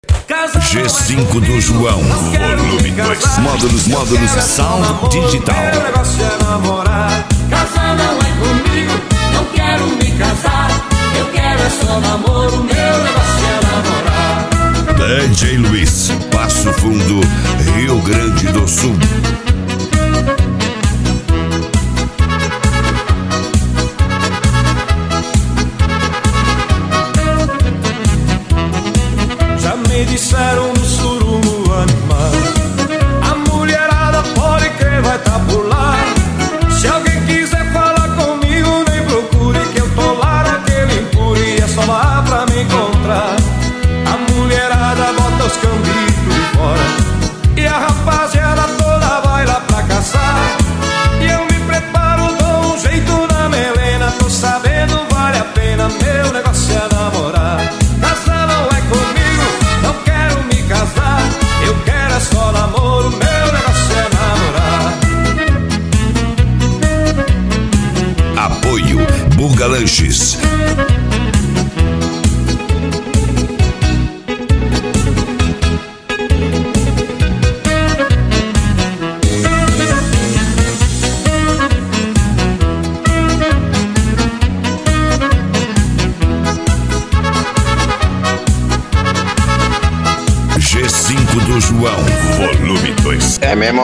G5 do João, volume 2. Módulos, sound digital. Meu negócio é namorar. Casar não é comigo, não quero me casar. Eu quero é só namoro, meu negócio é namorar. DJ Luiz, Passo Fundo, Rio Grande do Sul. Já me disseram no surumo animado, a mulherada pode crer vai tá por lá. Se alguém quiser falar comigo, nem procure, que eu tô lá naquele impure, é só lá pra me encontrar. A mulherada bota os cambitos de fora e a rapaziada toda vai lá pra caçar. E eu me preparo, dou um jeito na melena, tô sabendo vale a pena, meu negócio é namorar. Casar não é comigo, não quero me casar. Eu quero é só namoro, meu negócio é namorar. Apoio Buga Lanches. G5 do João, volume 2. É mesmo.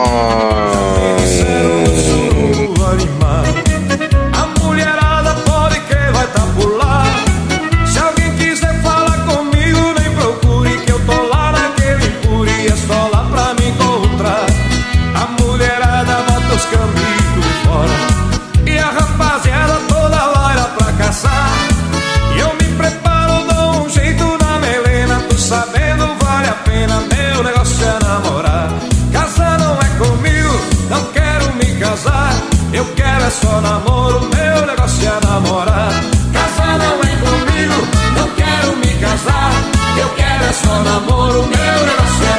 A mulherada pode que vai tá por lá. Se alguém quiser falar comigo, nem procure, que eu tô lá naquele impuri, é só lá pra me encontrar. A mulherada bota os cambitos de fora e a rapaziada toda vai lá pra caçar. E eu me preparo, dou um jeito na melena, tô sabendo vale a pena, meu negócio é namorar. Casar não é comigo, não quero me casar. Eu quero é só namoro, meu negócio é namorar. Casar não é comigo, não quero me casar. Eu quero é só namoro, meu negócio é